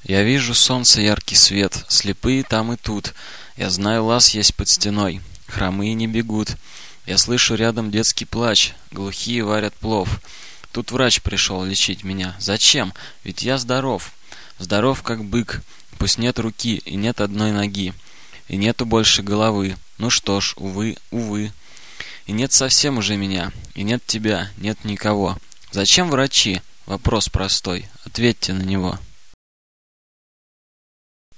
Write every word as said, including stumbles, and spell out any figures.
Я вижу солнце, яркий свет, слепые там и тут. Я знаю, лаз есть под стеной, хромые не бегут. Я слышу рядом детский плач, глухие варят плов. Тут врач пришел лечить меня. Зачем? Ведь я здоров. Здоров, как бык. Пусть нет руки и нет одной ноги. И нету больше головы. Ну что ж, увы, увы. И нет совсем уже меня. И нет тебя, нет никого. Зачем врачи? Вопрос простой. Ответьте на него.